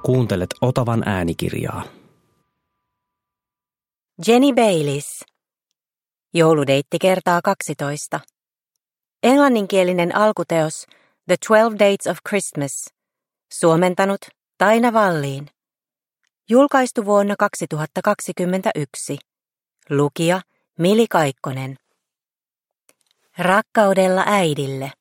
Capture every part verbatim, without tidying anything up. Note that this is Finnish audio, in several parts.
Kuuntelet Otavan äänikirjaa. Jenny Bayliss. Jouludeitti kertaa kaksitoista. Englanninkielinen alkuteos The Twelve Dates of Christmas. Suomentanut Taina Valliin. Julkaistu vuonna kaksituhattakaksikymmentäyksi. Lukija Mili Kaikkonen. Rakkaudella äidille.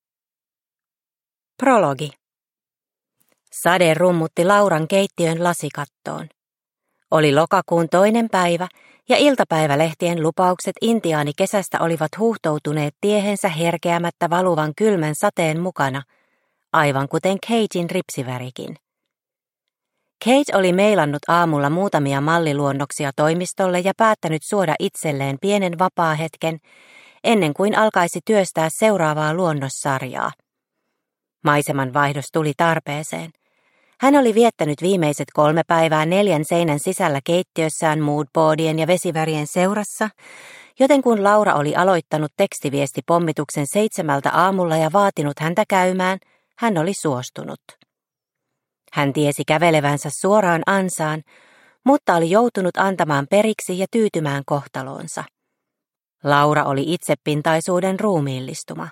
Prologi. Sade rummutti Lauran keittiön lasikattoon. Oli lokakuun toinen päivä ja iltapäivälehtien lupaukset intiaanikesästä olivat huuhtoutuneet tiehensä herkeämättä valuvan kylmän sateen mukana, aivan kuten Katein ripsivärikin. Kate oli meilannut aamulla muutamia malliluonnoksia toimistolle ja päättänyt suoda itselleen pienen vapaahetken ennen kuin alkaisi työstää seuraavaa luonnossarjaa. Maiseman vaihdos tuli tarpeeseen. Hän oli viettänyt viimeiset kolme päivää neljän seinän sisällä keittiössään moodboardien ja vesivärien seurassa, joten kun Laura oli aloittanut tekstiviestipommituksen seitsemältä aamulla ja vaatinut häntä käymään, hän oli suostunut. Hän tiesi kävelevänsä suoraan ansaan, mutta oli joutunut antamaan periksi ja tyytymään kohtaloonsa. Laura oli itsepintaisuuden ruumiillistuma.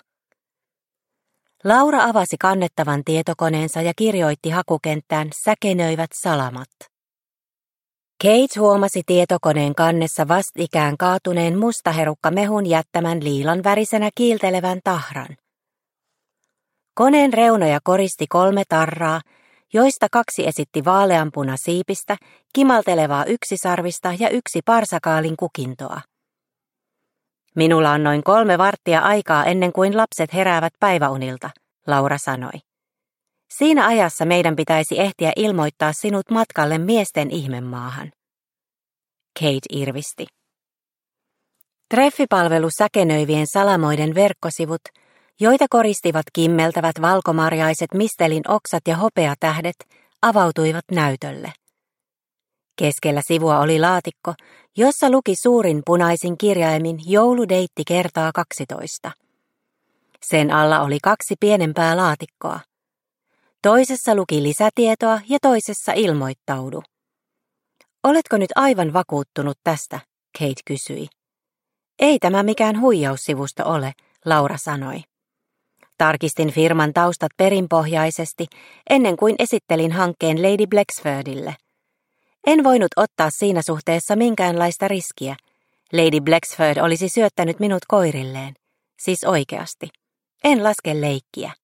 Laura avasi kannettavan tietokoneensa ja kirjoitti hakukenttään säkenöivät salamat. Kate huomasi tietokoneen kannessa vastikään kaatuneen mustaherukkamehun jättämän liilan värisenä kiiltelevän tahran. Koneen reunoja koristi kolme tarraa, joista kaksi esitti vaaleanpuna siipistä, kimaltelevaa yksisarvista ja yksi parsakaalin kukintoa. Minulla on noin kolme varttia aikaa ennen kuin lapset heräävät päiväunilta, Laura sanoi. Siinä ajassa meidän pitäisi ehtiä ilmoittaa sinut matkalle miesten ihmemaahan. Kate irvisti. Treffipalvelu säkenöivien salamoiden verkkosivut, joita koristivat kimmeltävät valkomarjaiset mistelin oksat ja hopeatähdet, avautuivat näytölle. Keskellä sivua oli laatikko, jossa luki suurin punaisin kirjaimin jouludeitti kertaa kaksitoista. Sen alla oli kaksi pienempää laatikkoa. Toisessa luki lisätietoa ja toisessa ilmoittaudu. Oletko nyt aivan vakuuttunut tästä, Kate kysyi. Ei tämä mikään huijaussivusto ole, Laura sanoi. Tarkistin firman taustat perinpohjaisesti ennen kuin esittelin hankkeen Lady Blacksfordille. En voinut ottaa siinä suhteessa minkäänlaista riskiä. Lady Blacksford olisi syöttänyt minut koirilleen. Siis oikeasti. En laske leikkiä.